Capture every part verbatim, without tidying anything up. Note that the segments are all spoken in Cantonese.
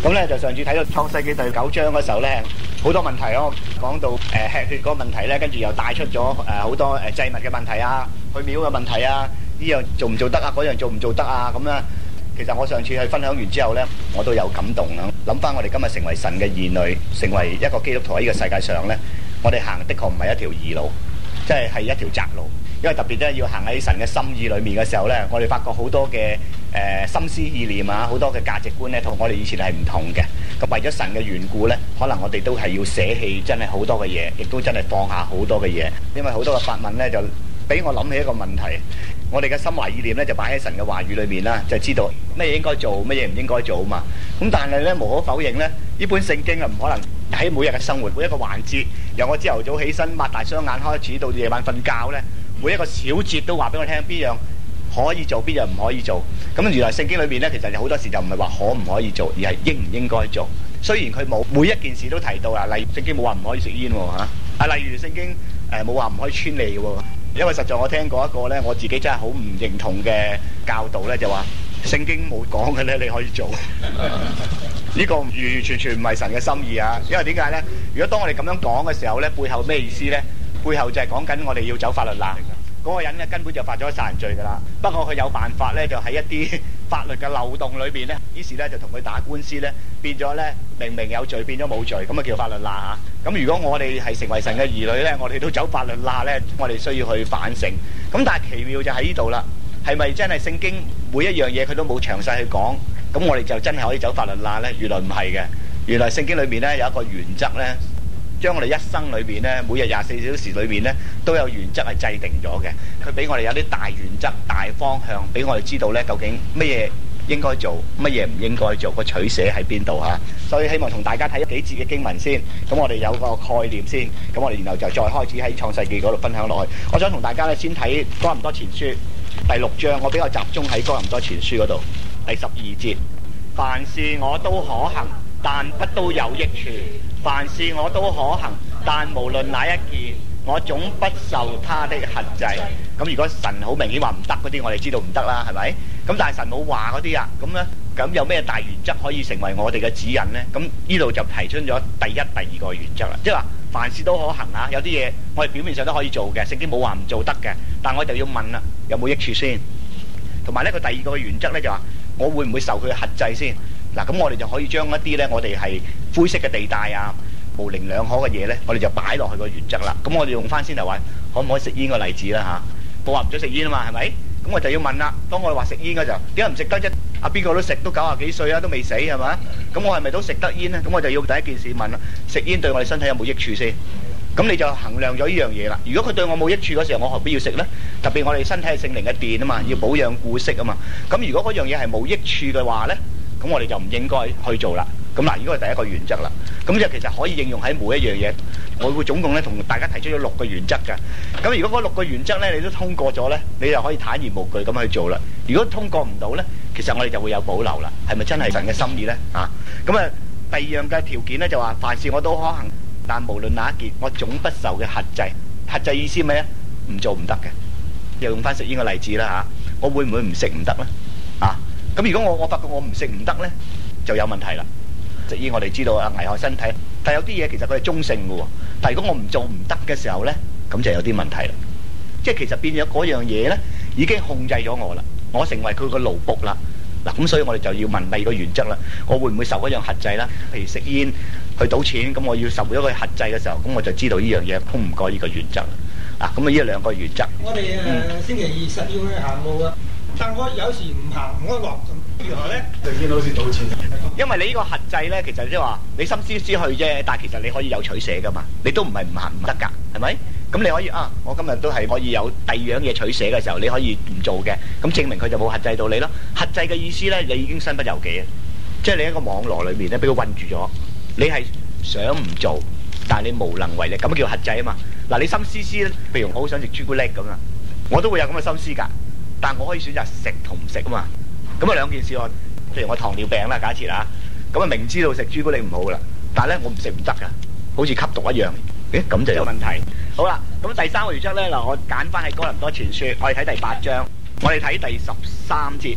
咁咧就上次睇到創世記第九章嗰時候咧，好多問題咯，講到誒、呃、吃血嗰個問題咧，跟住又帶出咗誒好多誒祭物嘅問題啊，去廟嘅問題啊，呢樣做唔做得啊，嗰樣做唔做得啊，咁咧，其實我上次去分享完之後咧，我都有感動啦。諗翻我哋今日成為神嘅兒女，成為一個基督徒喺呢個世界上咧，我哋行的確唔係一條義路，即係係一條窄路。因為特別咧要行喺神嘅心意裏面嘅時候咧，我哋發覺好多嘅誒、呃、心思意念啊，好多嘅價值觀咧，同我哋以前係唔同嘅。咁為咗神嘅緣故咧，可能我哋都係要捨棄真係好多嘅嘢，亦都真係放下好多嘅嘢。因為好多嘅發問咧，就俾我諗起一個問題。我哋嘅心懷意念咧，就擺喺神嘅話語裏面啦，就知道乜嘢應該做，乜嘢唔應該做啊嘛。咁但係咧，無可否認咧，呢本聖經啊，唔可能喺每日嘅生活每一個環節，由我朝頭早起身擘大雙眼開始，到夜晚瞓覺咧。每一個小節都話俾我聽，邊樣可以做，邊樣唔可以做。咁原來聖經裏面咧，其實有好多時就唔係話可唔可以做，而係應唔應該做。雖然佢冇每一件事都提到啦，例如聖經冇話唔可以食煙喎嚇，啊例如聖經誒冇話唔可以穿脷喎。因為實在我聽過一個咧，我自己真係好唔認同嘅教導咧，就話聖經冇講嘅咧，你可以做。呢個完完全全唔係神嘅心意啊！因為點解咧？如果當我哋咁樣講嘅時候咧，背後咩意思咧？背後就係講緊我哋要走法律罅，嗰個人咧根本就犯咗殺人罪㗎啦。不過佢有辦法咧，就喺一啲法律嘅漏洞裏邊咧，於是咧就同佢打官司咧，變咗咧明明有罪變咗冇罪，咁啊叫法律罅嚇。咁如果我哋係成為神嘅兒女咧，我哋都走法律罅咧，我哋需要去反省。咁但係奇妙就喺呢度啦，係咪真係聖經每一樣嘢佢都冇詳細去講？咁我哋就真係可以走法律罅咧？原來唔係嘅，原來聖經裏面咧有一個原則咧。將我哋一生裏邊咧，每日廿四小時裏邊咧，都有原則係制定咗嘅。佢俾我哋有啲大原則、大方向，俾我哋知道咧，究竟乜嘢應該做，乜嘢唔應該做，個取捨喺邊度嚇。所以希望同大家睇幾節嘅經文先，咁我哋有個概念先，咁我哋然後就再開始喺創世記嗰度分享落去。我想同大家咧先睇哥林多前書第六章，我比較集中喺哥林多前書嗰度第十二節。凡事我都可行，但不都有益處。凡事我都可行，但無論哪一件，我總不受他的轄制。咁如果神好明顯話唔得嗰啲，我哋知道唔得啦，係咪？咁但係神冇話嗰啲啊，咁咧，咁有咩大原則可以成為我哋嘅指引呢？咁呢度就提出咗第一、第二個原則啦，即係話凡事都可行啊。有啲嘢我哋表面上都可以做嘅，聖經冇話唔做得嘅，但我就要問啦，有冇益處先？同埋呢個第二個原則咧就話，我會唔會受佢嘅轄制先？嗱，咁我哋就可以將一啲咧，我哋係灰色嘅地帶啊，模棱兩可嘅嘢咧，我哋就擺落去個原則啦。咁我哋用翻先頭話，可唔可以食煙個例子啦嚇？冇話唔准食煙啊嘛，係咪？咁我就要問啦。當我哋話食煙嗰時候，點解唔食得啫？啊，邊個都食，都九廿幾歲啊，都未死係咪？咁我係咪都食得煙咧？咁我就要第一件事問啦：食煙對我哋身體有冇益處先？咁你就衡量咗呢樣嘢啦。如果佢對我冇益處嗰時候，我何必要食咧？特別我哋身體係聖靈嘅殿啊嘛，要保養顧惜啊嘛。咁如果嗰樣嘢係冇益處嘅話咧？咁我哋就唔應該去做啦。咁嗱，呢個係第一個原則啦。咁就其實可以應用喺每一樣嘢。我會總共咧同大家提出咗六個原則㗎。咁如果嗰六個原則咧你都通過咗咧，你就可以坦然無懼咁去做啦。如果通過唔到咧，其實我哋就會有保留啦。係咪真係神嘅心意咧？啊，咁啊，第二樣嘅條件咧就話，凡事我都可行，但無論哪一件，我總不受嘅轄制。轄制意思咩咧？唔做唔得嘅。又用翻食煙嘅例子啦嚇，我會唔會唔食唔得咧？啊？咁如果我我發覺我唔食唔得咧，就有問題啦。食煙我哋知道啊，危害身體，但係有啲嘢其實佢係中性嘅喎。但係如果我唔做唔得嘅時候咧，咁就有啲問題啦。即係其實變咗嗰樣嘢咧，已經控制咗我啦，我成為佢個奴僕啦。嗱，咁所以我哋就要問第二個原則啦，我會唔會受嗰樣轄制啦？譬如食煙、去賭錢，咁我要受咗個轄制嘅時候，咁我就知道呢樣嘢通唔過呢個原則啦。啊，咁啊呢兩個原則。 我哋誒、呃嗯、星期二實要去行路啊！但我有時唔行安樂，如何咧？就見到好似賭錢。 因為你呢個轄制咧，其實即係話你心思思去啫，但係其實你可以有取捨噶嘛。你都唔係唔行唔得㗎，係咪？咁你可以啊，我今日都係可以有第二樣嘢取捨嘅時候，你可以唔做嘅，咁證明佢就冇轄制到你咯。轄制嘅意思咧，你已經身不由己啊，即係你喺個網羅裏面咧，俾佢困住咗。你係想唔做，但係你無能為力，咁叫轄制啊嘛。嗱，你心思思咧，譬如我好想食朱古力咁啊，我都會有咁嘅心思㗎。但我可以選擇食同唔食啊嘛，咁啊兩件事喎。譬如我糖尿病啦，假設啦，咁啊明知道食朱古力唔好噶啦，但係咧我唔食唔得噶，好似吸毒一樣，誒咁就有問題。好啦，咁第三個原則咧嗱，我揀翻喺哥林多前書，我哋睇第八章，我哋睇第十三節。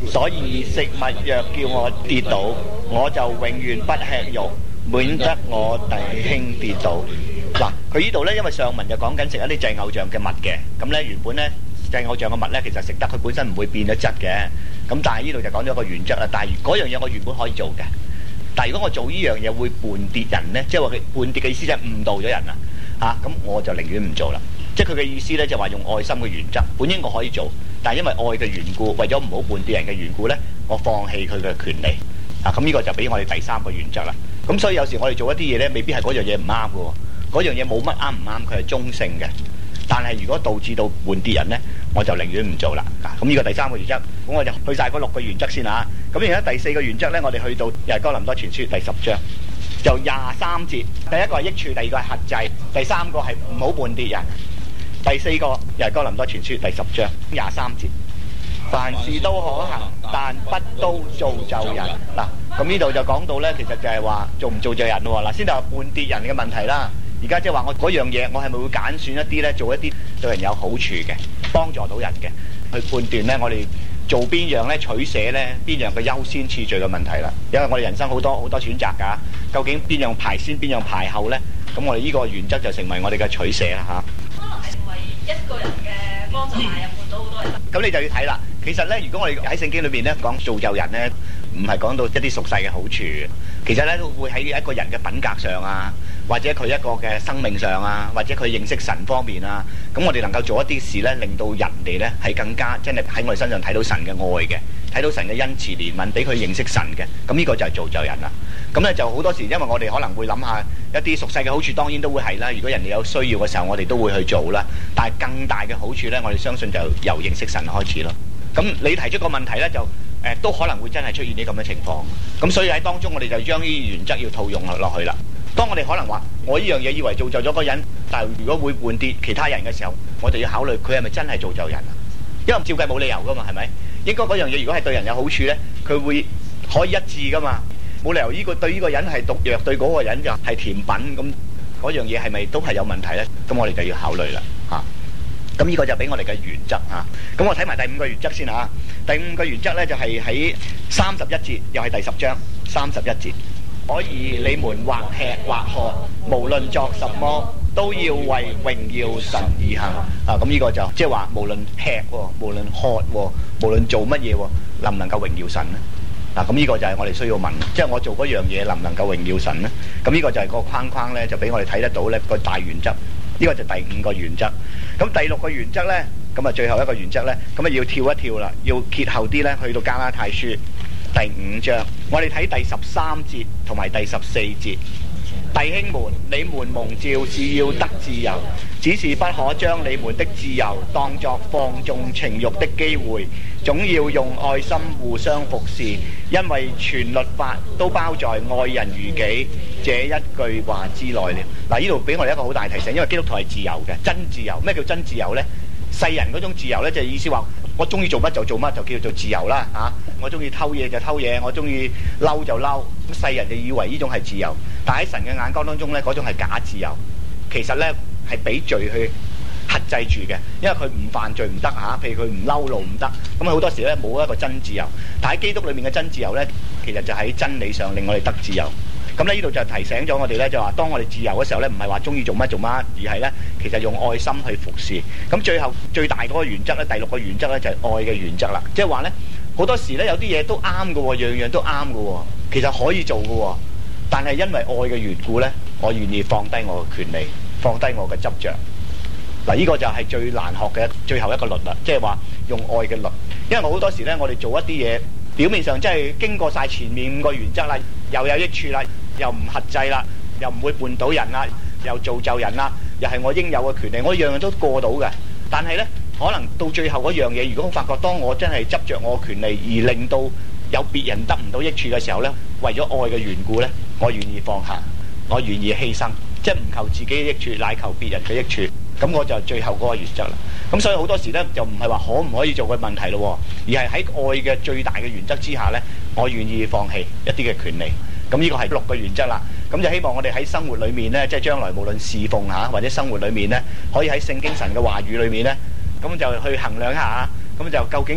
所以食物若叫我跌倒，我就永遠不吃肉，免得我弟兄跌倒。嗱，佢呢度呢，因為上文就講緊食一啲祭偶像嘅物嘅，咁呢原本呢祭偶像嘅物呢，其實食得佢本身唔會變咗質嘅，咁但係呢度就講咗個原則啦。但係嗰樣嘢我原本可以做嘅，但係如果我做呢樣嘢會絆跌人呢，即係話佢絆跌嘅意思就係誤導咗人啊，嚇咁我就寧願唔做啦。即係佢嘅意思呢，就話用愛心嘅原則，本應我可以做，但係因為愛嘅緣故，為咗唔好絆跌人嘅緣故呢，我放棄佢嘅權利啊。咁呢個就俾我哋第三個原則啦。咁所以有時我哋做一啲嘢呢，未必係嗰樣嘢唔啱嘅喎。嗰樣嘢冇乜啱唔啱，佢係中性嘅。但係如果導致到絆跌人呢，我就寧願唔做啦。咁呢個第三個原則，咁我就去晒嗰六個原則先嚇。咁而家第四個原則呢，我哋去到又係哥林多前書第十章，就廿三節。第一個係益處，第二個係轄制，第三個係唔好絆跌人。第四個又係哥林多前書第十章廿三節，凡事都可行，但不都造就人。嗱，咁呢度就講到呢，其實就係話做唔造就人喎。嗱，先就係絆跌人嘅問題啦。而家即係話我嗰樣嘢，我係咪會揀選一啲呢，做一啲對人有好處嘅，幫助到人嘅，去判斷呢，我哋做邊樣呢，取捨呢，邊樣嘅優先次序嘅問題啦。因為我哋人生好多好多選擇㗎，究竟邊樣排先，邊樣排後呢？咁我哋呢個原則就成為我哋嘅取捨啦嚇。 可能係成為一個人嘅幫助，但係又換到好多人。 咁你就要睇啦。其實呢，如果我哋喺聖經裏邊呢講造就人呢，唔係講到一啲俗世嘅好處，其實呢都會喺一個人嘅品格上啊，或者佢一個嘅生命上啊，或者佢認識神方面啊，咁我哋能夠做一啲事呢，令到人哋呢係更加真係喺我哋身上睇到神嘅愛嘅，睇到神嘅恩慈憐憫，俾佢認識神嘅。咁呢個就係造就人啦。咁呢就好多時，因為我哋可能會諗下一啲俗世嘅好處，當然都會係啦。如果人哋有需要嘅時候，我哋都會去做啦。但係更大嘅好處呢，我哋相信就由認識神開始咯。咁你提出個問題呢，就誒、呃、都可能會真係出現啲咁嘅情況。咁所以喺當中，我哋就將呢啲原則要套用落去啦。當我哋可能話我呢樣嘢以為造就咗個人，但係如果會絆跌其他人嘅時候，我就要考慮佢係咪真係造就人啊？因為照計冇理由噶嘛，係咪？應該嗰樣嘢如果係對人有好處呢，佢會可以一致噶嘛，冇理由呢個對呢個人係毒藥，對嗰個人就係甜品，咁嗰樣嘢係咪都係有問題呢？咁我哋就要考慮啦嚇。咁呢個就俾我哋嘅原則嚇。咁我睇埋第五個原則先嚇。第五個原則呢，就係喺三十一節，又係第十章三十一節。所以你們或吃或喝，無論作什麼，都要為榮耀神而行。啊，咁呢個就即係話，無論吃喎，無論喝喎，無論做乜嘢喎，能唔能夠榮耀神呢？嗱，咁呢個就係我哋需要問，即係我做嗰樣嘢能唔能夠榮耀神呢？咁呢個就係個框框呢，就俾我哋睇得到呢個大原則。呢個就第五個原則。咁第六個原則呢，咁啊最後一個原則呢，咁啊要跳一跳啦，要歇後啲呢，去到加拉太書第五章，我哋睇第十三節同埋第十四節。弟兄們，你們蒙召是要得自由，只是不可將你們的自由當作放縱情慾的機會，總要用愛心互相服侍，因為全律法都包在愛人如己這一句話之內了。嗱，呢度俾我哋一個好大提醒，因為基督徒係自由嘅，真自由。咩叫真自由呢？世人嗰種自由呢，就係意思話我中意做乜就做乜，就叫做自由啦嚇、啊。我中意偷嘢就偷嘢，我中意嬲就嬲。咁世人就以為呢種係自由，但喺神嘅眼光當中呢，嗰種係假自由。其實呢，係俾罪去克制住嘅，因為佢唔犯罪唔得嚇。譬如佢唔嬲怒唔得，咁好多時呢，冇一個真自由。但喺基督裏面嘅真自由呢，其實就喺真理上令我哋得自由。咁呢度就提醒咗我哋呢，就話當我哋自由嘅時候呢，唔係話中意做乜做乜，而係呢，其實用愛心去服侍。咁最後最大嗰個原則呢，第六個原則呢，就係愛嘅原則啦。即係話呢，好多時呢，有啲嘢都啱嘅喎，樣樣都啱嘅喎，其實可以做嘅喎。但係因為愛嘅緣故呢，我願意放低我嘅權利，放低我嘅執着。嗱，呢個就係最難學嘅最後一個律啦，即係話用愛嘅律。因為好多時呢，我哋做一啲嘢，表面上真係經過晒前面五個原則啦，又有益處啦，又唔轄制啦，又唔會絆倒人啦，又造就人啦，又係我應有嘅權利，我樣樣都過到嘅。但係呢，可能到最後嗰樣嘢，如果我發覺當我真係執着我嘅權利，而令到有別人得唔到益處嘅時候呢，為咗愛嘅緣故呢，我願意放下，我願意犧牲，即係唔求自己嘅益處，乃求別人嘅益處。咁我就最後嗰個原則啦。咁所以好多時呢，就唔係話可唔可以做嘅問題咯，而係喺愛嘅最大嘅原則之下呢，我願意放棄一啲嘅權利。咁呢個係六個原則啦。咁就希望我哋喺生活裏面呢，即係將來無論侍奉下或者生活裏面呢，可以喺聖經神嘅話語裏面呢，咁就去衡量一下。咁就究竟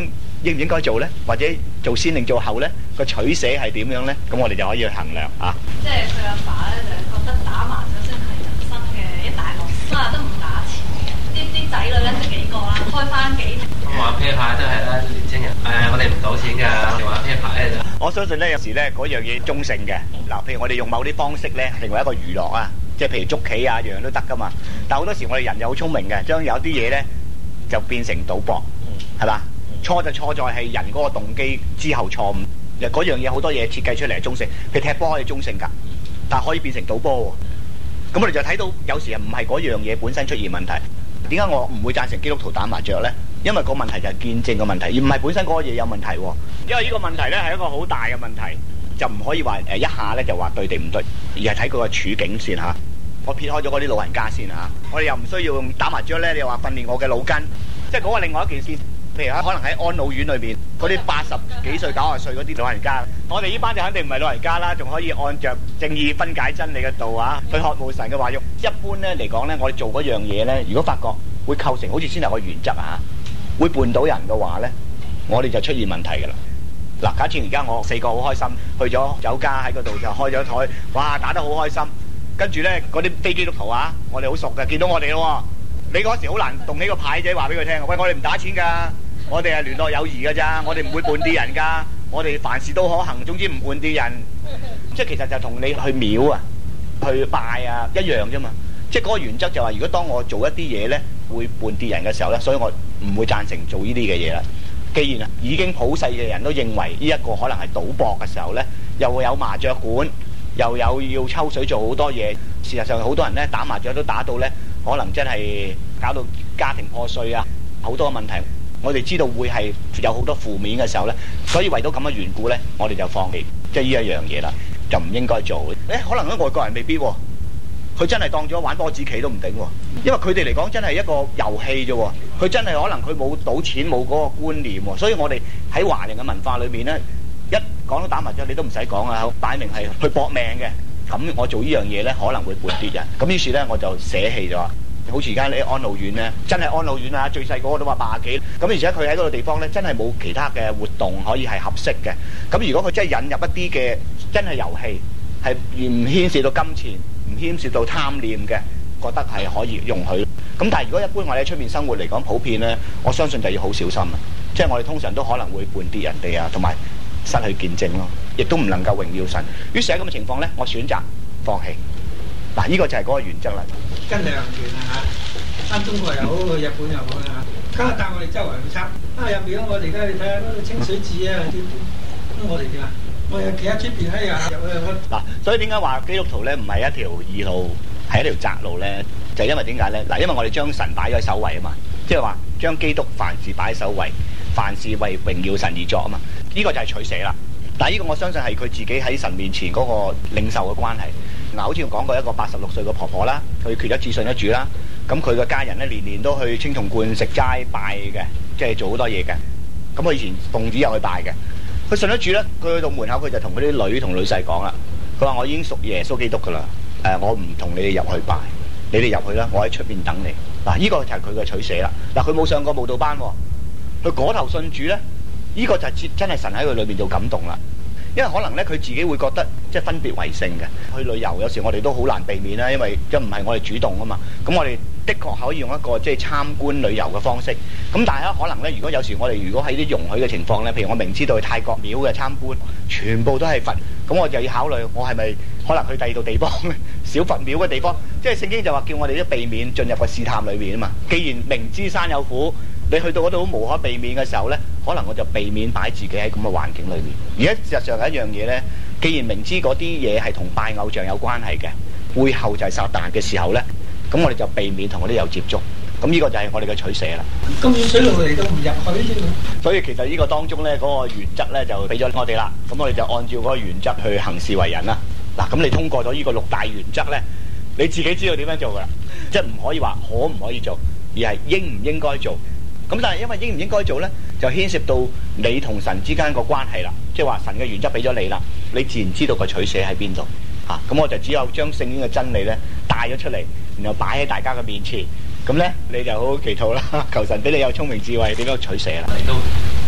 應唔應該做咧？或者做先定做後咧？個取捨係點樣咧？咁我哋就可以去衡量啊。 即係佢阿爸咧，就係覺得打麻雀先係人生嘅一大樂事，啊都唔打錢嘅。啲啲仔女咧識幾個啦，開翻幾。 咁玩啤牌都係啦，年青人誒，我哋唔賭錢㗎，我哋玩啤牌咧就。 我相信咧，有時咧嗰樣嘢中性嘅。嗱，譬如我哋用某啲方式咧，成為一個娛樂啊，即係譬如捉棋啊，樣樣都得噶嘛。但係好多時我哋人又好聰明嘅，將有啲嘢咧就變成賭博，係嘛？錯就錯在係人嗰個動機之後錯誤。嗰樣嘢好多嘢設計出嚟係中性，譬如踢波可以中性㗎，但係可以變成賭波喎。咁我哋就睇到有時唔係嗰樣嘢本身出現問題。點解我唔會贊成基督徒打麻雀咧？因為個問題就係見證嘅問題，而唔係本身嗰個嘢有問題喎。因為呢個問題咧係一個好大嘅問題，就唔可以話誒一下咧就話對定唔對，而係睇佢個處境先嚇。我撇開咗嗰啲老人家先嚇，我哋又唔需要用打麻雀咧，你話訓練我嘅腦筋，即係嗰個另外一件事。譬如可能喺安老院裏邊嗰啲八十幾歲、九十歲嗰啲老人家，我哋呢班就肯定唔係老人家啦，仲可以按着正義分解真理嘅道啊，去學無神嘅話用。一般咧嚟講咧，我哋做嗰樣嘢咧，如果發覺會構成好似先係個原則啊，會絆到人嘅話咧，我哋就出現問題㗎啦。嗱，假設而家我四個好開心，去咗酒家喺嗰度就開咗台，哇打得好開心，跟住咧嗰啲非基督徒啊，我哋好熟嘅，見到我哋咯，你嗰時好難動起個牌仔話俾佢聽，喂，我哋唔打錢㗎。我哋係聯絡友誼㗎咋，我哋唔會絆啲人㗎，我哋凡事都可行，總之唔絆啲人。即係其實就同你去廟啊、去拜啊一樣啫嘛。即係嗰個原則就話，如果當我做一啲嘢咧，會絆啲人嘅時候咧，所以我唔會贊成做呢啲嘅嘢啦。既然啊已經普世嘅人都認為呢一個可能係賭博嘅時候咧，又會有麻雀館，又有要抽水做好多嘢。事實上好多人咧打麻雀都打到咧，可能真係搞到家庭破碎啊，好多問題。我哋知道會係有好多負面嘅時候咧，所以為到咁嘅緣故咧，我哋就放棄即係呢一樣嘢啦，就唔應該做。誒，可能啲外國人未必喎，佢真係當咗玩波子棋都唔頂喎，因為佢哋嚟講真係一個遊戲啫喎，佢真係可能佢冇賭錢冇嗰個觀念喎，所以我哋喺華人嘅文化裏面咧，一講到打麻雀你都唔使講啊，擺明係去搏命嘅。咁我做呢樣嘢咧可能會絆啲人，咁於是咧我就捨棄咗。好似而家你安老院咧，真係安老院啊！最細嗰個都話八十幾，咁而且佢喺嗰個地方咧，真係冇其他嘅活動可以係合適嘅。咁如果佢真係引入一啲嘅真係遊戲，係唔牽涉到金錢，唔牽涉到貪念嘅，覺得係可以容許。咁但係如果一般我哋喺出面生活嚟講，普遍咧，我相信就要好小心啊！即係我哋通常都可能會絆啲人哋啊，同埋失去見證咯，亦都唔能夠榮耀神。於是喺咁嘅情況咧，我選擇放棄。嗱，呢個就係嗰個原則啦。 跟兩團啊嚇，翻中國又好，去日本又好啦嚇。今日帶我哋周圍去參，啊入面我哋而家去睇下嗰個清水寺啊，咁我哋點啊？我哋企喺出邊咧，入去我嗱，所以點解話基督徒咧唔係一條義路，係一條窄路咧？就係因為點解咧？嗱，因為我哋將神擺咗喺首位啊嘛，即係話將基督凡事擺喺首位，凡事為榮耀神而作啊嘛。呢個就係取捨啦。但係呢個我相信係佢自己喺神面前嗰個領受嘅關係。嗱，好似我講過一個八十六歲嘅婆婆啦，佢決咗志信一主啦，咁佢嘅家人咧年年都去青松觀食齋拜嘅，即係做好多嘢嘅。咁佢以前奉旨入去拜嘅，佢信咗主咧，佢去到門口佢就同嗰啲女同女婿講啦，佢話我已經屬耶穌基督噶啦，誒、呃、我唔同你哋入去拜，你哋入去啦，我喺出邊等你。嗱，呢個就係佢嘅取捨啦。嗱，佢冇上過慕道班喎，佢嗰頭信主咧，呢、這個就係真係神喺佢裏邊做感動啦。因為可能咧，佢自己會覺得即係分別為聖嘅。去旅遊有時我哋都好難避免啦，因為即唔係我哋主動啊嘛。咁我哋的確可以用一個即係參觀旅遊嘅方式。咁但係咧，可能咧，如果有時我哋如果喺啲容許嘅情況咧，譬如我明知道去泰國廟嘅參觀，全部都係佛，咁我就要考慮我係咪可能去第二度地方小佛廟嘅地方。即係聖經就話叫我哋都避免進入個試探裏面啊嘛。既然明知山有虎，你去到嗰度無可避免嘅時候咧，可能我就避免擺自己喺咁嘅環境裏面。而家事實上有一樣嘢咧，既然明知嗰啲嘢係同拜偶像有關係嘅，背後就係撒旦嘅時候咧，咁我哋就避免同嗰啲有接觸。咁呢個就係我哋嘅取捨啦。 咁遠水路嚟到唔入去啫。 所以其實呢個當中咧，嗰個原則咧就俾咗我哋啦。咁我哋就按照嗰個原則去行事為人啦。嗱，咁你通過咗呢個六大原則咧，你自己知道點樣做噶啦，即係唔可以話可唔可以做，而係應唔應該做。咁但係因為應唔應該做咧，就牽涉到你同神之間個關係啦。即係話神嘅原則俾咗你啦，你自然知道個取捨喺邊度嚇。咁我就只有將聖經嘅真理咧帶咗出嚟，然後擺喺大家嘅面前。咁咧你就好好祈禱啦，求神俾你有聰明智慧點樣取捨啦。 我哋都唔係好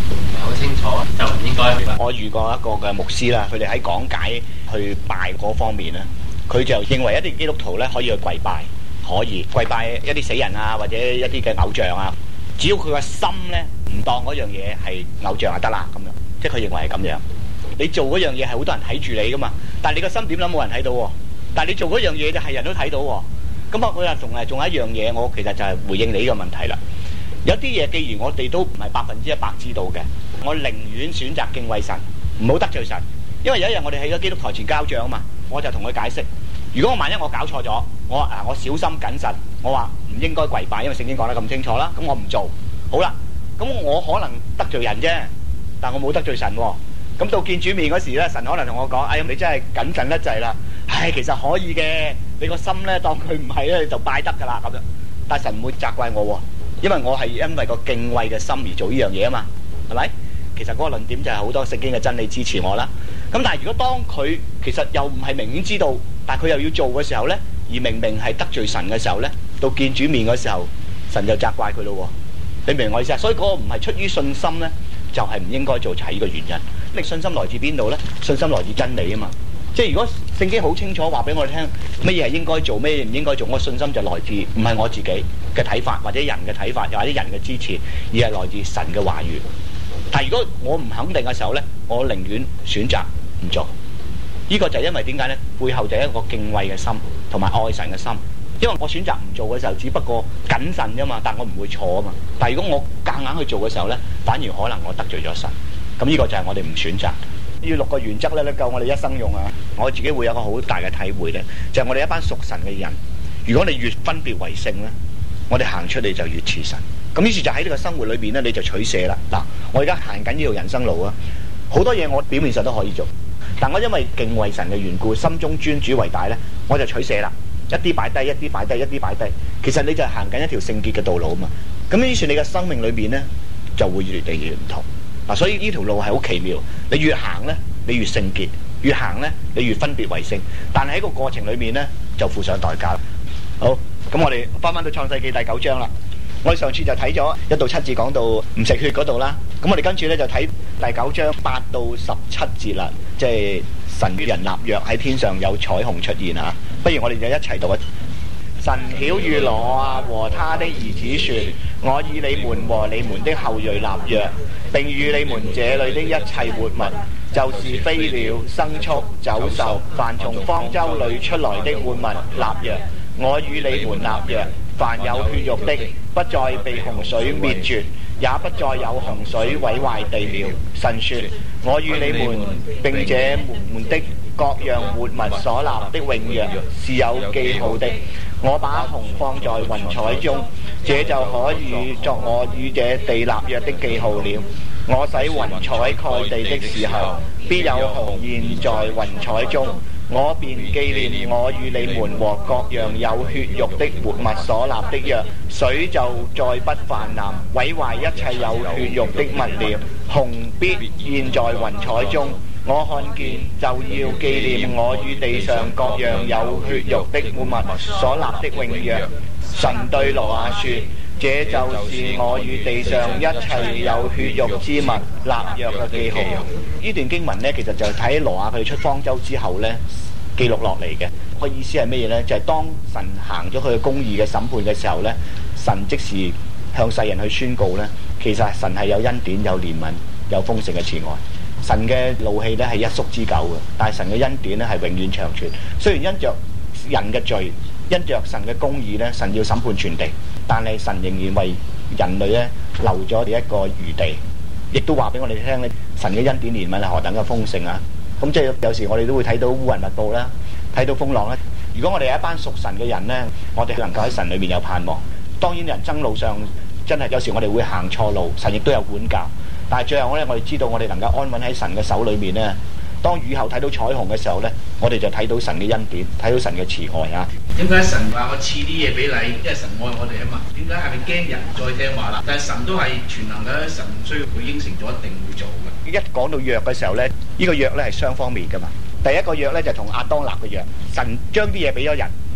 好清楚，就唔應該。 我遇過一個嘅牧師啦，佢哋喺講解去拜嗰方面咧，佢就認為一啲基督徒咧可以去跪拜，可以跪拜一啲死人啊，或者一啲嘅偶像啊，只要佢個心咧唔當嗰樣嘢係偶像就得啦，咁樣，即係佢認為係咁樣。你做嗰樣嘢係好多人睇住你噶嘛，但係你個心點諗冇人睇到喎，但係你做嗰樣嘢就係人都睇到喎。咁啊，我又仲係仲有一樣嘢，我其實就係回應你呢個問題啦。有啲嘢既然我哋都唔係百分之一百知道嘅，我寧願選擇敬畏神，唔好得罪神。因為有一日我哋喺咗基督台前交賬啊嘛，我就同佢解釋，如果我萬一我搞錯咗，我啊我小心謹慎，我話唔應該跪拜，因為聖經講得咁清楚啦，咁我唔做。好啦，咁我可能得罪人啫，但我冇得罪神喎。咁到見主面嗰時咧，神可能同我講：哎呀，你真係謹慎得滯啦！唉，其實可以嘅，你個心咧當佢唔係咧，你就拜得噶啦咁樣。但係神唔會責怪我喎，因為我係因為個敬畏嘅心而做呢樣嘢啊嘛，係咪？其實嗰個論點就係好多聖經嘅真理支持我啦。咁但係如果當佢其實又唔係明顯知道，但係佢又要做嘅時候咧，而明明係得罪神嘅時候咧，到見主面嘅時候，神就責怪佢咯喎。你明我意思啊？所以嗰個唔係出於信心咧，就係、是、唔應該做，就係呢個原因。你信心來自邊度咧？信心來自真理啊嘛。即係如果聖經好清楚話俾我哋聽乜嘢係應該做，乜嘢唔應該做，我信心就來自唔係我自己嘅睇法，或者人嘅睇法，又或者人嘅支持，而係來自神嘅話語。但係如果我唔肯定嘅時候咧，我寧願選擇唔做。呢、這個就係因為點解咧？背後就係一個敬畏嘅心同埋愛神嘅心。因為我選擇唔做嘅時候，只不過謹慎啫嘛，但我唔會錯啊嘛。但係如果我夾硬去做嘅時候咧，反而可能我得罪咗神。咁呢個就係我哋唔選擇。呢六個原則咧，夠我哋一生用啊！我自己會有個好大嘅體會咧，就係、是、我哋一班屬神嘅人，如果你越分別為聖咧，我哋行出嚟就越似神。咁於是就喺呢個生活裏邊咧，你就取捨啦。嗱，我而家行緊呢條人生路啊，好多嘢我表面上都可以做，但我因為敬畏神嘅緣故，心中尊主為大咧，我就取捨啦。一啲擺低，一啲擺低，一啲擺低。其實你就係行緊一條聖潔嘅道路啊嘛。咁於是你嘅生命裏邊咧，就會越嚟越唔同。嗱，所以呢條路係好奇妙。你越行咧，你越聖潔；越行咧，你越分別為聖。但係喺個過程裏面咧，就付上代價。好，咁我哋翻翻到創世記第九章啦。我哋上次就睇咗一到七節講到唔食血嗰度啦。咁我哋跟住咧就睇第九章八到十七節啦，即係神與人立約，喺天上有彩虹出現啊！不如我哋就一齊讀啊！神曉諭挪亞和他的兒子說：我以你們和你們的後裔立約，並與你們這裏的一切活物，就是飛鳥、牲畜、走獸，凡從方舟裏出來的活物立約。我與你們立約，凡有血肉的，不再被洪水滅絕，也不再有洪水毀壞地了。神說：我與你們並這們的各樣活物所立的永約是有記號的。我把虹放在雲彩中，這就可以作我與這地立約的記號了。我使雲彩蓋地的時候，必有虹現在雲彩中，我便紀念我與你們和各樣有血肉的活物所立的約。水就再不泛濫，毀壞一切有血肉的物了。虹必現在雲彩中，我看見就要紀念我與地上各樣有血肉的活物所立的永約。神對挪亞說：這就是我與地上一切有血肉之物立約嘅記號。呢段經文呢，其實就係睇挪亞佢哋出方舟之後呢記錄落嚟嘅。個意思係乜嘢呢？就係、是、當神行咗佢嘅公義嘅審判嘅時候呢，神即時向世人去宣告呢，其實神係有恩典、有憐憫、有豐盛嘅慈愛。神嘅怒氣咧係一宿之久嘅，但係神嘅恩典咧係永遠長存。雖然因着人嘅罪，因着神嘅公義咧，神要審判全地，但係神仍然為人類咧留咗一個餘地，亦都話俾我哋聽咧，神嘅恩典憐憫係何等嘅豐盛啊！咁即係有時我哋都會睇到烏雲密布啦，睇到風浪啦。如果我哋係一班屬神嘅人咧，我哋能夠喺神裏面有盼望。當然人生路上真係有時我哋會行錯路，神亦都有管教。但係最後咧，我哋知道我哋能夠安穩喺神嘅手裏面咧。當雨後睇到彩虹嘅時候咧，我哋就睇到神嘅恩典，睇到神嘅慈愛啊！ 點解神話我賜啲嘢俾你？因為神愛我哋啊嘛。點解係咪驚人再聽話啦？但係神都係全能嘅，神唔需要佢應承咗一定會做嘅。 一講到約嘅時候咧，呢個約咧係雙方面噶嘛。第一個約咧就同亞當立嘅約，神將啲嘢俾咗人，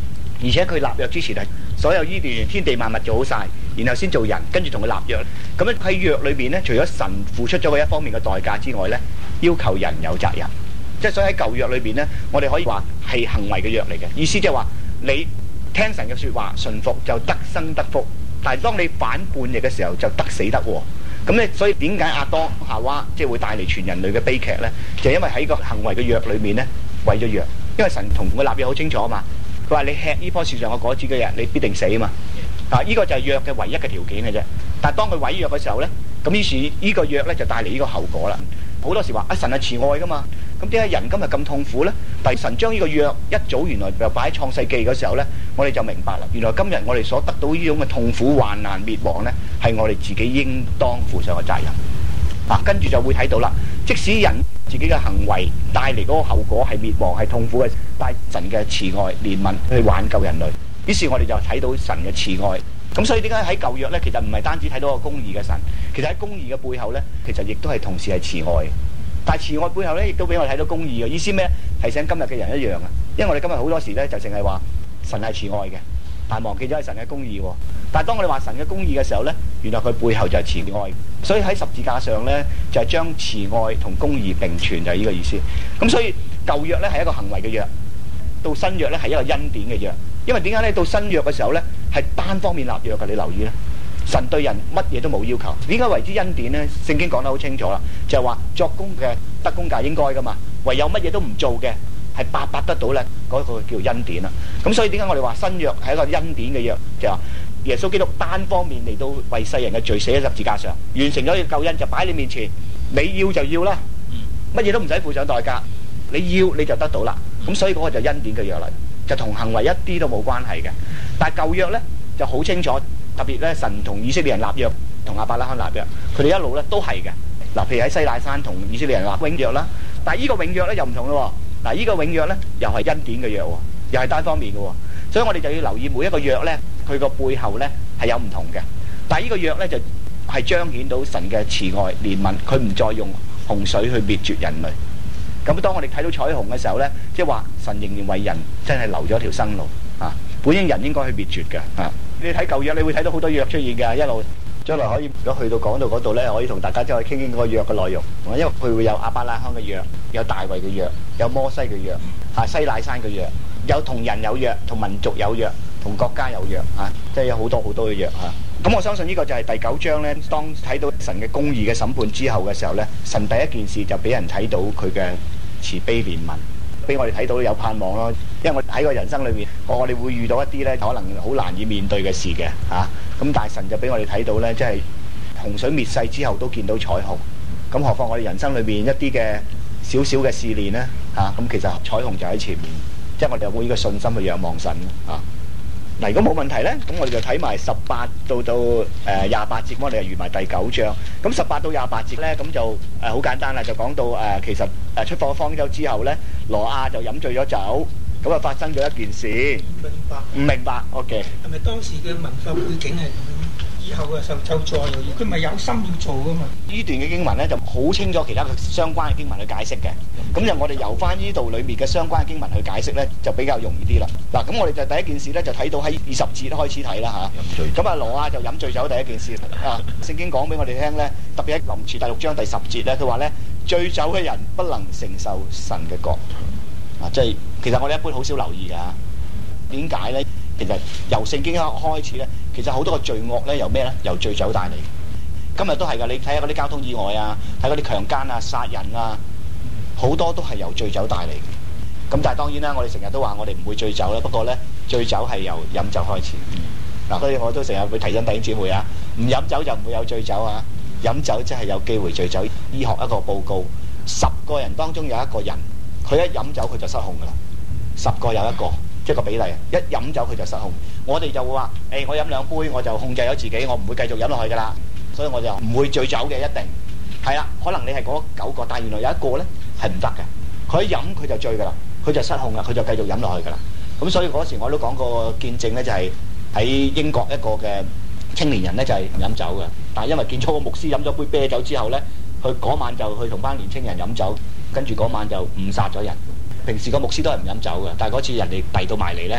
而且佢立約之前係所有呢段天地萬物做好晒，然後先做人，跟住同佢立約。咁樣喺約裏邊咧，除咗神付出咗佢一方面嘅代價之外咧，要求人有責任。即係所以喺舊約裏邊咧，我哋可以話係行為嘅約嚟嘅，意思即係話你聽神嘅説話，順服就得生得福。但係當你反叛逆嘅時候，就得死得禍。咁咧，所以點解亞當夏娃即係會帶嚟全人類嘅悲劇咧？就係因為喺個行為嘅約裏面咧，毀咗約。因為神同佢立約好清楚啊嘛，佢話你吃呢棵樹上嘅果子嘅日，你必定死啊嘛。啊，呢個就係約嘅唯一嘅條件嘅啫。但係當佢毀約嘅時候咧，咁於是呢個約咧就帶嚟呢個後果啦。好多時話啊，神係慈愛噶嘛，咁點解人今日咁痛苦咧？但係神將呢個約一早原來就擺喺創世記嘅時候咧，我哋就明白啦。原來今日我哋所得到呢種嘅痛苦、患難、滅亡咧，係我哋自己應當負上嘅責任。啊，跟住就會睇到啦。即使人自己嘅行為帶嚟嗰個後果係滅亡、係痛苦嘅，但係神嘅慈愛、憐憫去挽救人類。於是我哋就睇到神嘅慈愛。咁所以點解喺舊約咧，其實唔係單止睇到個公義嘅神，其實喺公義嘅背後咧，其實亦都係同時係慈愛。但係慈愛背後咧，亦都俾我哋睇到公義嘅意思咩？提醒今日嘅人一樣啊。因為我哋今日好多時咧，就淨係話神係慈愛嘅，但係忘記咗係神嘅公義喎。但係當我哋話神嘅公義嘅時候咧，原來佢背後就係慈愛。所以喺十字架上咧，就係將慈愛同公義並存，就係呢個意思。咁所以舊約咧係一個行為嘅約，到新約咧係一個恩典嘅約。因為點解咧？到新約嘅時候咧，係單方面立約嘅。你留意咧，神對人乜嘢都冇要求。點解為之恩典咧？聖經講得好清楚啦，就係話作工嘅得工價應該噶嘛。唯有乜嘢都唔做嘅，係白白得到咧，嗰個叫恩典啦。咁所以點解我哋話新約係一個恩典嘅約？就係話耶穌基督單方面嚟到為世人嘅罪死喺十字架上，完成咗救恩，就擺喺你面前，你要就要啦，乜嘢都唔使付上代價，你要你就得到啦。咁所以嗰個就恩典嘅約嚟。就同行為一啲都冇關係嘅，但係舊約咧就好清楚，特別咧神同以色列人立約，同亞伯拉罕立約，佢哋一路咧都係嘅。嗱，譬如喺西奈山同以色列人立永約啦，但係呢個永約咧又唔同咯。嗱，呢個永約咧又係恩典嘅約，又係單方面嘅，所以我哋就要留意每一個約咧，佢個背後咧係有唔同嘅。但係呢個約咧就係彰顯到神嘅慈愛憐憫，佢唔再用洪水去滅絕人類。咁當我哋睇到彩虹嘅時候咧，即係話神仍然為人真係留咗條生路啊！本應人應該去滅絕嘅啊！你睇舊約，你會睇到好多約出現嘅，一路將來可以如果去到講到嗰度咧，可以同大家即係傾傾嗰個約嘅內容。因為佢會有亞伯拉罕嘅約，有大衛嘅約，有摩西嘅約，啊西乃山嘅約，有同人有約，同民族有約，同國家有約啊！即係有好多好多嘅約啊！咁我相信呢個就係第九章咧，當睇到神嘅公義嘅審判之後嘅時候咧，神第一件事就俾人睇到佢嘅慈悲憐憫，俾我哋睇到有盼望咯。因為我喺個人生裏面，我哋會遇到一啲咧可能好難以面對嘅事嘅嚇。咁、啊、但係神就俾我哋睇到咧，即係洪水滅世之後都見到彩虹。咁何況我哋人生裏面一啲嘅少少嘅試煉咧嚇，咁、啊、其實彩虹就喺前面，即係我哋有冇呢個信心去仰望神啊？嗱，如果冇問題咧，咁我哋就睇埋十八到到誒廿八節，我哋就預埋第九章。咁十八到廿八節咧，咁就誒好簡單啦，就講到誒、呃、其實誒出放方舟之後咧，羅亞就飲醉咗酒，咁啊發生咗一件事。唔明白。唔明白 ，OK。係咪當時嘅文化背景係咁樣？以後啊受咒詛又要，佢咪有心要做噶嘛？呢段嘅經文咧就好清楚其他嘅相關嘅經文去解釋嘅。咁就我哋由翻呢度裏面嘅相關嘅經文去解釋咧，就比較容易啲啦。嗱，咁我哋就第一件事咧，就睇到喺二十節開始睇啦嚇。咁啊，羅亞就飲醉酒第一件事啊。聖經講俾我哋聽咧，特別喺林前第六章第十節咧，佢話咧醉酒嘅人不能承受神嘅國啊。即係其實我哋一般好少留意㗎。點解咧？其實由聖經一開始咧，其實好多個罪惡咧由咩咧？由醉酒帶嚟。今日都係㗎，你睇下嗰啲交通意外啊，睇嗰啲強姦啊、殺人啊，好多都係由醉酒帶嚟嘅。咁但係當然啦，我哋成日都話我哋唔會醉酒啦。不過咧，醉酒係由飲酒開始。嗱、嗯，所以我都成日會提醒弟兄姊妹啊，唔飲酒就唔會有醉酒啊。飲酒即係有機會醉酒。醫學一個報告，十個人當中有一個人，佢一飲酒佢就失控㗎啦。十個有一個。即係個比例，一飲酒佢就失控。我哋就會話：誒、欸，我飲兩杯我就控制咗自己，我唔會繼續飲落去㗎啦。所以我就唔會醉酒嘅，一定係啦。可能你係嗰九個，但係原來有一個咧係唔得嘅。佢一飲佢就醉㗎啦，佢就失控啦，佢就繼續飲落去㗎啦。咁所以嗰時我都講過見證咧，就係、是、喺英國一個嘅青年人咧就係唔飲酒嘅，但係因為見咗個牧師飲咗杯啤酒之後咧，佢嗰晚就去同班年青人飲酒，跟住嗰晚就誤殺咗人。平時個牧師都係唔飲酒嘅，但係嗰次人哋遞到埋嚟咧，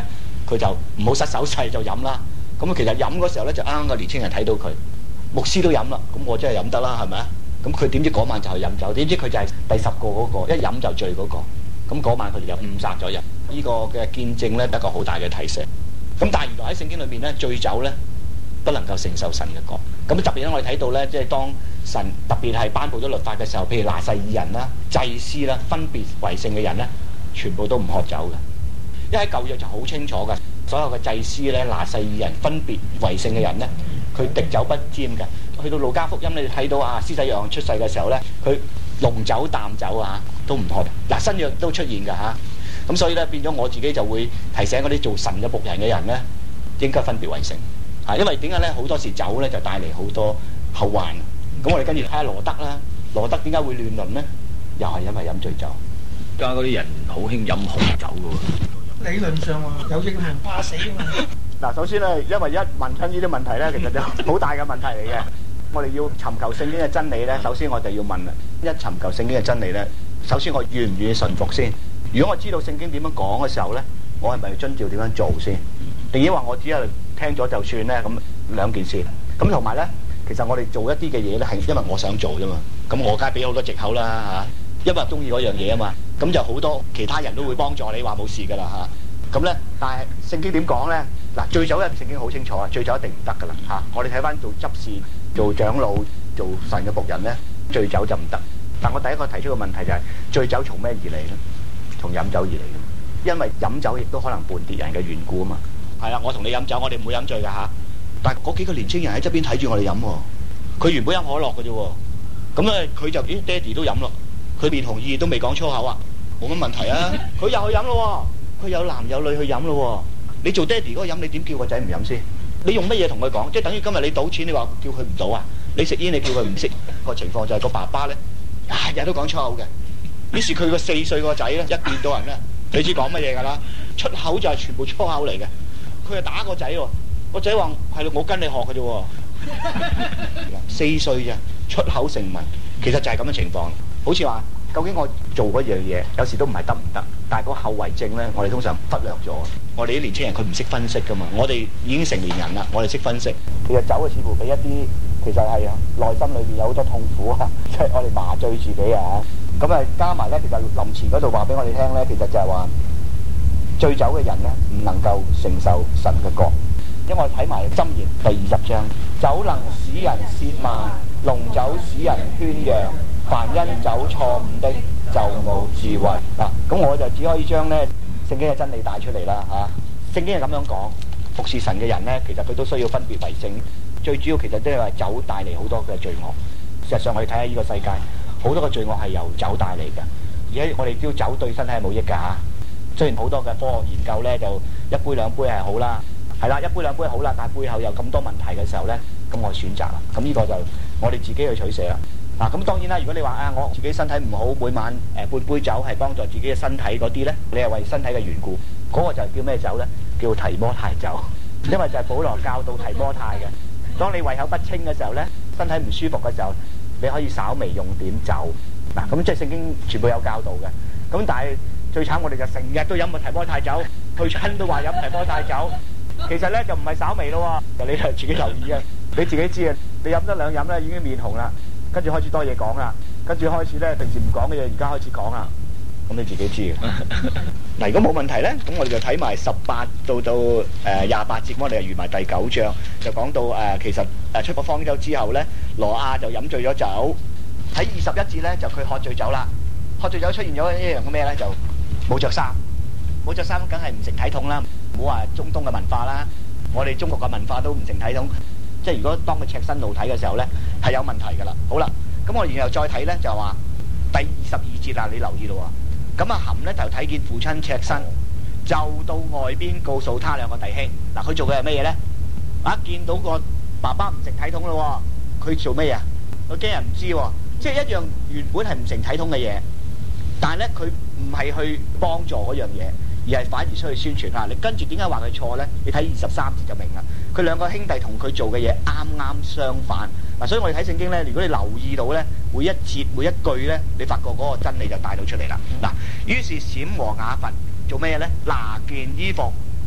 佢就唔好失手勢就飲啦。咁其實飲嗰時候咧，就啱啱個年青人睇到佢，牧師都飲啦，咁我真係飲得啦，係咪啊？咁佢點知嗰晚就係飲酒，點知佢就係第十個嗰、嗰個，一飲就醉嗰、嗰個。咁嗰晚佢哋就誤殺咗人。呢、呢個嘅見證咧，一個好大嘅提醒。咁但係原來喺聖經裏面咧，醉酒咧不能夠承受神嘅國。咁特別咧，我哋睇到咧，即係當神特別係頒布咗律法嘅時候，譬如拿細耳人啦、祭司啦、分別為聖嘅人咧，全部都唔喝酒嘅。因為喺舊約就好清楚嘅，所有嘅祭司咧、拿細耳人、分別為聖嘅人咧，佢滴酒不沾嘅。去到路加福音你睇到啊，施洗約翰出世嘅時候咧，佢濃酒淡酒啊都唔喝。嗱，新約都出現㗎嚇。咁所以咧，變咗我自己就會提醒嗰啲做神嘅僕人嘅人咧，應該分別為聖嚇。因為點解咧？好多時酒咧就帶嚟好多後患。咁我哋跟住睇下羅德啦，羅德點解會亂倫咧？又係因為飲醉酒。 而家嗰啲人好興飲紅酒嘅喎。 理論上話有影響，怕死啊嘛。 嗱，首先咧，因為一問親呢啲問題咧，其實就好大嘅問題嚟嘅。我哋要尋求聖經嘅真理咧，首先我哋要問啦，一尋求聖經嘅真理咧，首先我願唔願意順服先？如果我知道聖經點樣講嘅時候咧，我係咪要遵照點樣做先？定抑話我只係聽咗就算咧？咁兩件事。咁同埋咧，其實我哋做一啲嘅嘢咧，係因為我想做啫嘛。咁我梗係俾好多藉口啦嚇，因為中意嗰樣嘢啊嘛。咁就好多其他人都會幫助你話冇事噶啦嚇。咁咧，但係聖經點講咧？嗱，醉酒咧，聖經好清楚啊，醉酒一定唔得噶啦嚇。我哋睇翻做執事、做長老、做神嘅僕人咧，醉酒就唔得。但我第一個提出嘅問題就係、是、醉酒從咩而嚟咧？從飲酒而嚟嘅，因為飲酒亦都可能絆跌人嘅緣故啊嘛。係啦，我同你飲酒，我哋唔會飲醉㗎嚇。但係嗰幾個年青人喺側邊睇住我哋飲喎，佢原本飲可樂嘅啫喎，咁咧佢就咦爹哋都飲咯，佢面紅耳熱都未講粗口啊，冇乜問題啊。佢又去飲咯喎，佢有男有女去飲咯喎。你做爹哋嗰個飲，你點叫個仔唔飲先？你用乜嘢同佢講？即係等於今日你賭錢，你話叫佢唔賭啊？你食煙，你叫佢唔食。個情況就係個爸爸咧，日日都講粗口嘅。於是佢個四歲個仔咧，一見到人咧，你知講乜嘢㗎啦？出口就係全部粗口嚟嘅。佢係打個仔喎，個仔話係我跟你學嘅啫喎。四歲咋，出口成文，其實就係咁嘅情況。好似話，究竟我做嗰樣嘢，有時都唔係得唔得？但係個後遺症咧，我哋通常忽略咗。我哋啲年青人佢唔識分析㗎嘛，我哋已經成年人啦，我哋識分析。其實酒啊，似乎俾一啲其實係內心裏邊有好多痛苦啊，即係我哋麻醉自己啊。咁啊，加埋咧，其實林前嗰度話俾我哋聽咧，其實就係話醉酒嘅人咧，唔能夠承受神嘅國。因為我睇埋箴言第二十章，酒能使人褻慢，濃酒使人喧嚷，凡因酒錯誤的就冇智慧。嗱，咁我就只可以將咧聖經嘅真理帶出嚟啦嚇。聖經係咁樣講，服侍神嘅人咧，其實佢都需要分別為聖。最主要其實都係話酒帶嚟好多嘅罪惡。事實上我哋睇下呢個世界，好多嘅罪惡係由酒帶嚟嘅。而且我哋知道酒對身體係冇益㗎嚇。雖然好多嘅科學研究咧，就一杯兩杯係好啦。係啦，一杯兩杯好啦，但係背後有咁多問題嘅時候咧，咁我選擇啦。咁呢個就我哋自己去取捨啦。嗱、啊，咁當然啦，如果你話啊，我自己身體唔好，每晚誒、呃、半杯酒係幫助自己嘅身體嗰啲咧，你係為身體嘅緣故，嗰、那個就叫咩酒咧？叫提摩太酒，因為就係保羅教導提摩太嘅。當你胃口不清嘅時候咧，身體唔舒服嘅時候，你可以稍微用點酒。嗱、啊，咁即係聖經全部有教導嘅。咁但係最慘，我哋就成日都飲個提摩太酒，去親都話飲提摩太酒。其實咧就唔係稍微咯喎，你就自己留意啊，你自己知啊，你飲得兩飲咧已經面紅啦，跟住開始多嘢講啦，跟住開始咧平時唔講嘅嘢而家開始講啦，咁你自己知嘅。嗱，如果冇問題咧，咁我哋就睇埋十八到到誒廿八節，我哋就預埋第九章，就講到誒、呃、其實誒出過方舟之後咧，挪亞就飲醉咗酒，喺二十一節咧就佢喝醉酒啦，喝醉酒出現咗一樣嘅咩咧，就冇着衫，冇着衫梗係唔成體統啦。唔好話中東嘅文化啦，我哋中國嘅文化都唔成體統，即係如果當佢赤身露體嘅時候咧，係有問題噶啦。好啦，咁我然後再睇咧就話第二十二節啦，你留意咯喎。咁阿含咧就睇見父親赤身，就到外邊告訴他兩個弟兄。嗱，佢做嘅係咩嘢咧？啊，見到個爸爸唔成體統咯喎，佢做咩嘢？佢驚人唔知喎，即係一樣原本係唔成體統嘅嘢，但係咧佢唔係去幫助嗰樣嘢。而係反而出去宣傳下，你跟住點解話佢錯呢？你睇二十三節就明啦。佢兩個兄弟同佢做嘅嘢啱啱相反嗱，所以我哋睇聖經呢，如果你留意到呢，每一節每一句呢，你發覺嗰個真理就帶到出嚟啦。嗱、嗯，於是閃和雅弗做咩呢？拿件衣服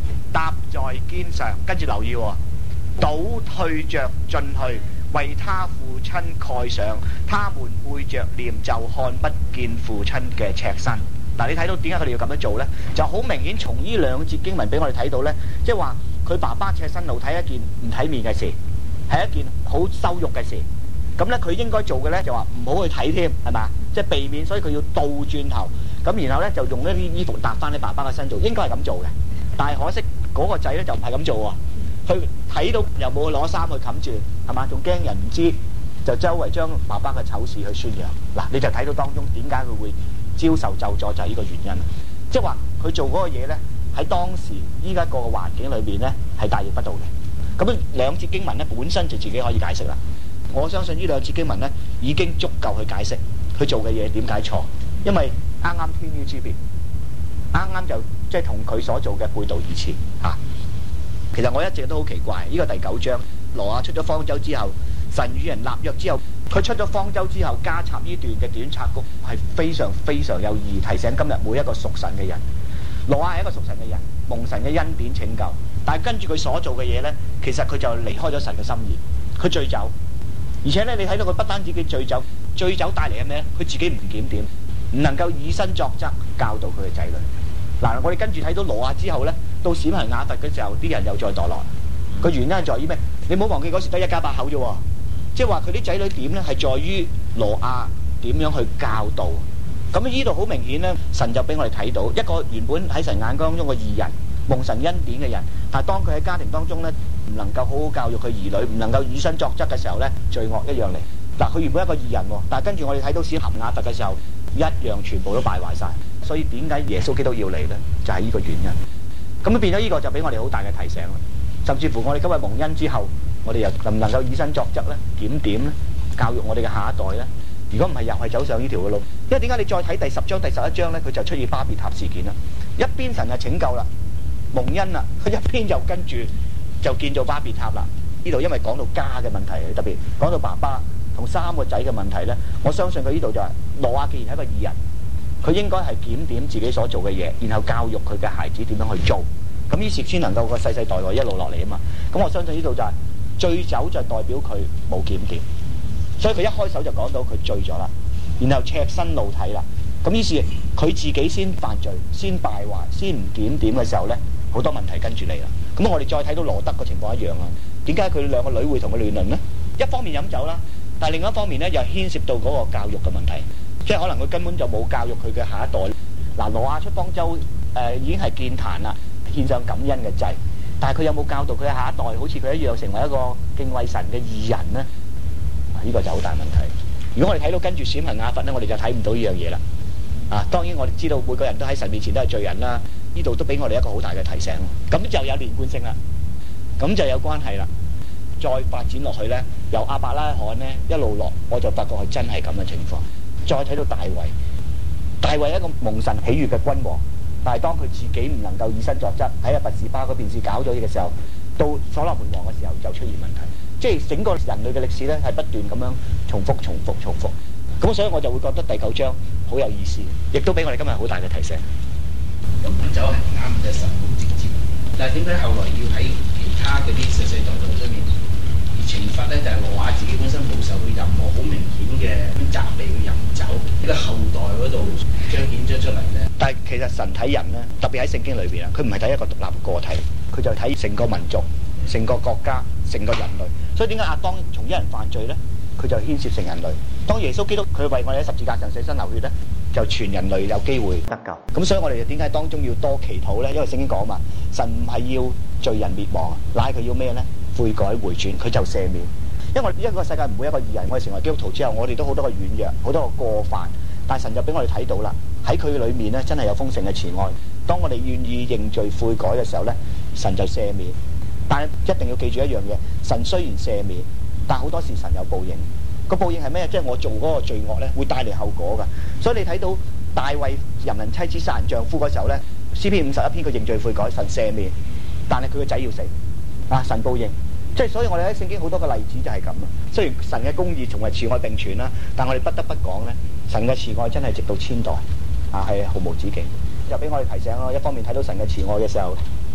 搭在肩上，跟住留意喎，倒退着進去，為他父親蓋上，他們背着臉就看不見父親嘅赤身。嗱，你睇到點解佢哋要咁樣做呢？就好明顯從呢兩節經文俾我哋睇到呢，即係話佢爸爸赤身露體係一件唔體面嘅事，係一件好羞辱嘅事。咁呢，佢應該做嘅呢，就話唔好去睇添，係嘛？即係避免，所以佢要倒轉頭，咁然後呢，就用一啲衣服搭翻喺爸爸嘅身度，應該係咁做嘅。但係可惜嗰個仔呢，就唔係咁做喎，佢睇到又冇攞衫去冚住，係嘛？仲驚人唔知，就周圍將爸爸嘅醜事去宣揚。嗱，你就睇到當中點解佢會招受咒詛，就係呢個原因。即係話佢做嗰個嘢呢，喺當時依家個環境裏面呢，係大逆不道嘅。咁兩節經文呢，本身就自己可以解釋啦。我相信呢兩節經文呢，已經足夠去解釋佢做嘅嘢點解錯，因為啱啱天淵之別，啱啱就即係同佢所做嘅背道而馳嚇、啊。其實我一直都好奇怪，呢、這個第九章挪亞出咗方舟之後，神與人立約之後，佢出咗方舟之後加插呢段嘅短插曲係非常非常有意義，提醒今日每一個屬神嘅人。挪亞係一個屬神嘅人，蒙神嘅恩典拯救，但係跟住佢所做嘅嘢呢，其實佢就離開咗神嘅心意，佢醉酒。而且咧，你睇到佢不單止佢醉酒，醉酒帶嚟嘅咩？佢自己唔檢點，唔能夠以身作則教導佢嘅仔女。嗱，我哋跟住睇到挪亞之後咧，到閃行雅弗嘅時候，啲人又再墮落。個原因係在於咩？你唔好忘記嗰時得一家八口啫喎，即係話佢啲仔女點咧，係在於挪亞點樣去教導。咁呢度好明顯咧，神就俾我哋睇到一個原本喺神眼光中嘅義人，蒙神恩典嘅人，但係當佢喺家庭當中咧，唔能夠好好教育佢兒女，唔能夠以身作則嘅時候呢，罪惡一樣嚟。嗱，佢原本一個義人喎，但係跟住我哋睇到閃行雅弗嘅時候，一樣全部都敗壞晒。所以點解耶穌基督要嚟呢？就係呢個原因。咁變咗呢個就俾我哋好大嘅提醒啦。甚至乎我哋今日蒙恩之後，我哋又能唔能夠以身作則呢？檢點呢？教育我哋嘅下一代呢？如果唔係，又係走上呢條嘅路。因為點解你再睇第十章、第十一章呢？佢就出現巴別塔事件啦。一邊神就拯救啦，蒙恩啦，佢一邊又跟住就建造巴別塔啦。呢度因為講到家嘅問題，特別講到爸爸同三個仔嘅問題呢，我相信佢呢度就係挪亞既然係一個義人，佢應該係檢點自己所做嘅嘢，然後教育佢嘅孩子點樣去做，咁於是先能夠個世世代代一路落嚟啊嘛。咁我相信呢度就係醉酒就代表佢冇檢點，所以佢一開手就講到佢醉咗啦，然後赤身露體啦。咁於是佢自己先犯罪，先敗壞，先唔檢點嘅時候呢，好多問題跟住嚟啦。咁我哋再睇到羅德個情況一樣啊。點解佢兩個女會同佢亂倫呢？一方面飲酒啦，但係另一方面呢，又牽涉到嗰個教育嘅問題，即係可能佢根本就冇教育佢嘅下一代。嗱，挪亞出方舟誒、呃、已經係建壇啦，獻上感恩嘅祭，但係佢有冇教導佢嘅下一代好似佢一樣成為一個敬畏神嘅義人呢？呢、呢個就好大問題。如果我哋睇到跟住閃行雅弗呢，我哋就睇唔到呢樣嘢啦。啊，當然我哋知道每個人都喺神面前都係罪人啦，呢度都俾我哋一個好大嘅提醒。咁就有連貫性啦，咁就有關係啦。再發展落去呢，由亞伯拉罕呢一路落，我就發覺係真係咁嘅情況。再睇到大衛，大衛係一個蒙神喜悅嘅君王，但係當佢自己唔能夠以身作則，喺阿拔士巴嗰邊事搞咗嘢嘅時候，到所羅門王嘅時候就出現問題。即係整個人類嘅歷史呢，係不斷咁樣重複、重複、重複。咁所以我就會覺得第九章好有意思，亦都俾我哋今日好大嘅提醒。 咁飲酒係唔啱嘅，神好直接。但係點解後來要喺其他嗰啲世世代代上面而懲罰咧？就係挪亞自己本身冇受到任何好明顯嘅責備佢飲酒，呢個後代嗰度彰顯咗出嚟咧。但係其實神睇人咧，特別喺聖經裏邊啊，佢唔係睇一個獨立個體，佢就睇成個民族、成個國家、成個人類。所以點解亞當從一人犯罪咧？佢就牽涉成人類。當耶穌基督佢為我哋喺十字架上捨身流血咧，就全人類有機會得救。咁所以我哋點解當中要多祈禱咧？因為聖經講嘛，神唔係要罪人滅亡，乃係佢要咩咧？悔改回轉，佢就赦免。因為我哋一個世界唔會一個義人，我哋成為基督徒之後，我哋都好多個軟弱，好多個過犯。但係神就俾我哋睇到啦，喺佢裏面咧，真係有豐盛嘅慈愛。當我哋願意認罪悔改嘅時候咧，神就赦免。但係一定要記住一樣嘢，神雖然赦免，但好多時神有報應。個報應係咩？即係我做嗰個罪惡咧，會帶嚟後果噶。所以你睇到大衛淫人妻子殺人丈夫嗰時候咧，詩篇五十一篇佢認罪悔改，神赦免，但係佢個仔要死啊！神報應，即係所以我哋喺聖經好多個例子就係咁啊。雖然神嘅公義同埋慈愛並存啦，但我哋不得不講咧，神嘅慈愛真係直到千代啊，係毫無止境。就俾我哋提醒咯，一方面睇到神嘅慈愛嘅時候，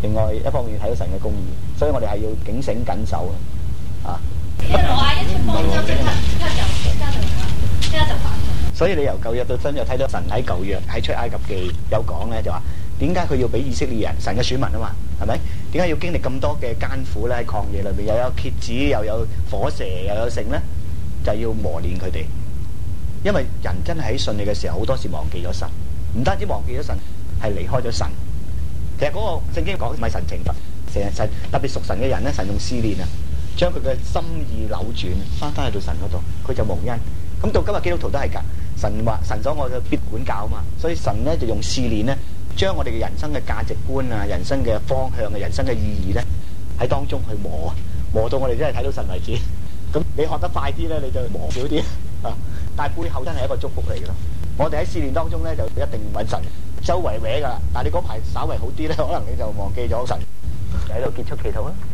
另外一方面睇到神嘅公義，所以我哋係要警醒緊守啊！ 即係挪亞一出方舟，即刻即刻就即刻就即刻就犯罪。 所以你由舊約到新約睇到神喺舊約喺出埃及記有講咧，就話點解佢要俾以色列人神嘅選民啊嘛，係咪？點解要經歷咁多嘅艱苦咧？喺曠野裏邊又有蠍子，又有火蛇，又有剩咧，就要磨練佢哋。因為人真係喺信你嘅時候，好多時忘記咗神，唔單止忘記咗神，係離開咗神。其實嗰個聖經講唔係神懲罰，成日神特別屬神嘅人咧，神用試煉啊，將佢嘅心意扭轉，翻返去到神嗰度，佢就蒙恩。咁到今日基督徒都係㗎，神話神所愛嘅必管教啊嘛，所以神咧就用試煉咧，將我哋嘅人生嘅價值觀啊、人生嘅方向啊、人生嘅意義咧，喺當中去磨啊，磨到我哋真係睇到神為止。咁你學得快啲咧，你就磨少啲啊。但係背後真係一個祝福嚟㗎咯。我哋喺試煉當中咧，就一定揾神，周圍搲㗎啦。但係你嗰排稍為好啲咧，可能你就忘記咗神。喺度結束祈禱啦。